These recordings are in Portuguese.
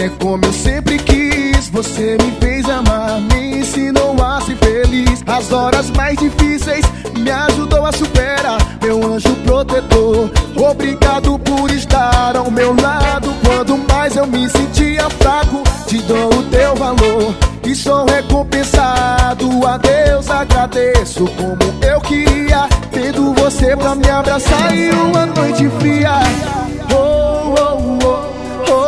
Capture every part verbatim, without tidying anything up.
é como eu sempre quis. Você me fez amar, me ensinou a ser feliz. As horas mais difíceis me ajudou a superar, meu anjo protetor. Obrigado por estar ao meu lado. Quando mais eu me sentia fraco, te dou o teu valor e sou recompensado. A Deus agradeço como eu queria, tendo você pra me abraçar e uma noite fria. Oh, oh, oh.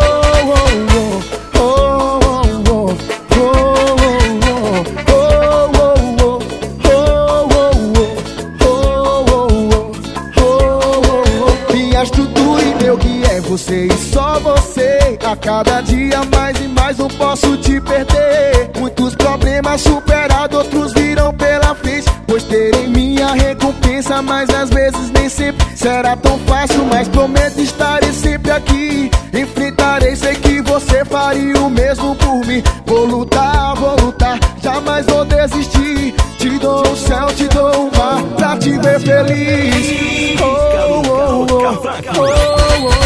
Você e só você, a cada dia mais e mais não posso te perder. Muitos problemas superados, outros virão pela frente, pois terei minha recompensa, mas às vezes nem sempre será tão fácil. Mas prometo estarei sempre aqui, enfrentarei, sei que você faria o mesmo por mim. Vou lutar, vou lutar, jamais vou desistir. Te dou o céu, te dou o mar, pra te ver feliz. Oh, oh, oh, oh, oh.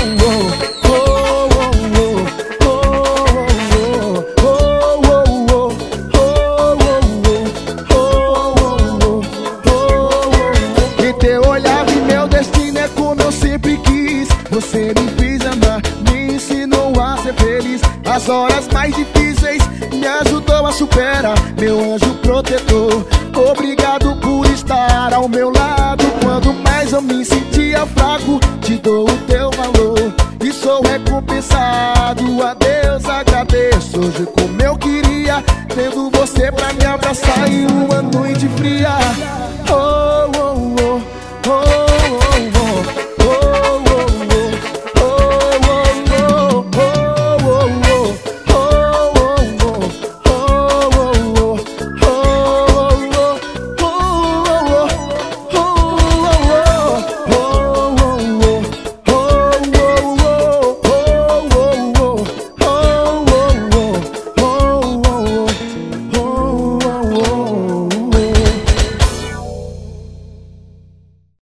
Você me fez amar, me ensinou a ser feliz. As horas mais difíceis me ajudou a superar, meu anjo protetor. Obrigado por estar ao meu lado. Quando mais eu me sentia fraco, te dou o teu valor e sou recompensado. A Deus agradeço hoje como eu queria, tendo você pra me abraçar em uma noite fria. Oh, oh.